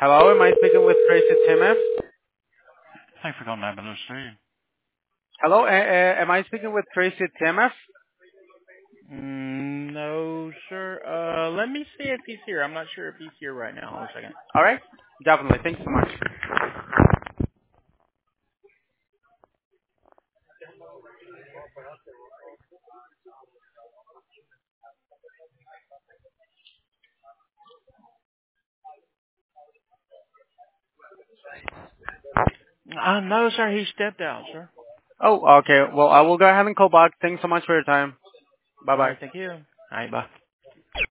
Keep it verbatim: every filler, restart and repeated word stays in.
Hello, am I speaking with Tracy Timeth? Thanks for calling Ambulance Street. Hello, uh, uh, am I speaking with Tracy Timeth? Mm, no, sir. Uh, let me see if he's here. I'm not sure if he's here right now. One second. All right, definitely. Thanks so much. Uh, no, sir. He stepped out, sir. Oh, okay. Well, I will go ahead and call back. Thanks so much for your time. Bye All bye. right. Thank you. All right. Bye.